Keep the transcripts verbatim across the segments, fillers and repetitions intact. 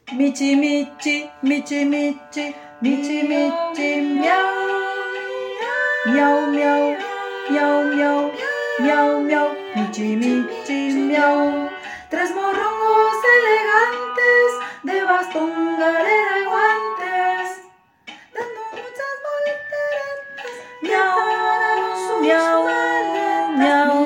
Michi, michi, michi, michi, michi, michi, miau. Miau, miau, miau, miau, miau, miau, michi, michi, miau. Tres morrongos elegantes de bastón, galera y guantes, dando muchas volteretas. Miau, miau, miau,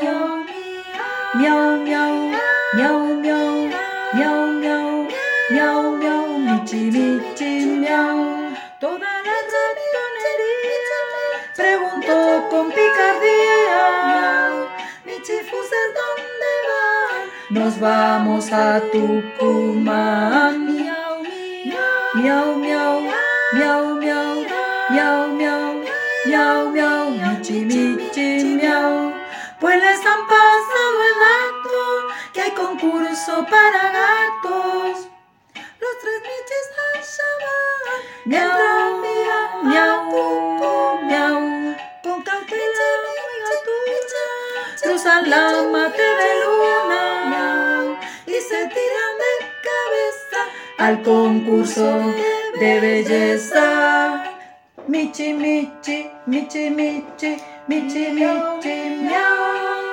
miau, miau, miau, miau, miau, miau, miau, miau, michi, michi, miau. Toda la ratonería preguntó con picardía: Michifuses, ¿dónde van? Nos vamos a Tucumán. Miau, miau, miau, miau, miau, miau, miau, miau, miau, michi, michi, miau. Pues les han pasado el dato que hay concurso para gatos. Los tres michis allá van, miau, miau, miau, miau. Con cautela muy gatucha cruzan la mate de luna y se tiran de cabeza al concurso de belleza. Michi, michi, michi, michi, michi, michi, miau.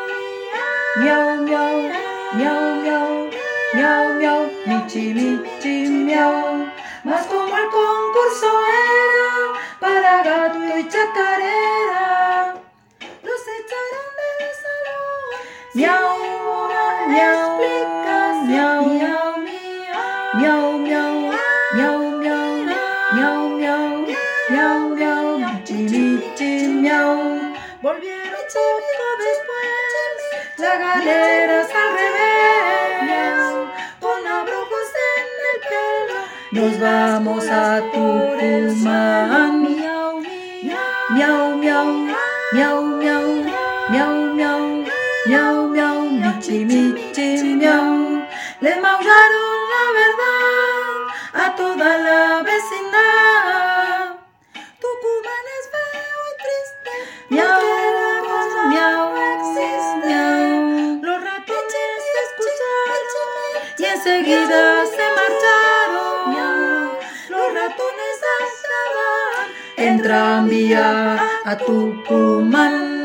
Miau, miau, miau, miau, miau, miau, michi, michi, miau. Mas como el concurso era para gato y chacarera, los echaron del salón. Miau, miau, miau, miau, miau, miau, miau, miau, miau, miau, miau, miau, michi, michi, miau. Volvieron poco después, la galera es al revés, con abrojos en el pelo. Nos vamos a Tucumán. Miau, miau, miau, miau, miau, miau, miau, miau, miau, michi, michi, miau. Le maullaron la verdad a toda la vecindad. Tucumán es feo y triste, miau, miau, miau. Los ratones se escucharon y enseguida se marcharon. Los ratones allá van en tranvía a Tucumán.